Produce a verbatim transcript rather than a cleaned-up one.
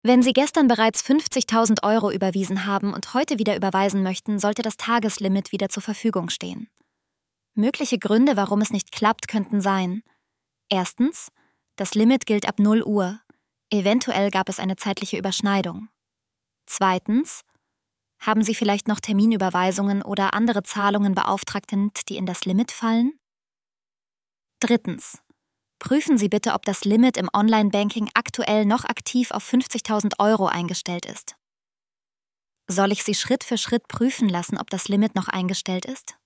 Wenn Sie gestern bereits fünfzigtausend Euro überwiesen haben und heute wieder überweisen möchten, sollte das Tageslimit wieder zur Verfügung stehen. Mögliche Gründe, warum es nicht klappt, könnten sein: Erstens, das Limit gilt ab null Uhr. Eventuell gab es eine zeitliche Überschneidung. Zweitens, haben Sie vielleicht noch Terminüberweisungen oder andere Zahlungen beauftragt, die in das Limit fallen? Drittens, prüfen Sie bitte, ob das Limit im Online-Banking aktuell noch aktiv auf fünfzigtausend Euro eingestellt ist. Soll ich Sie Schritt für Schritt prüfen lassen, ob das Limit noch eingestellt ist?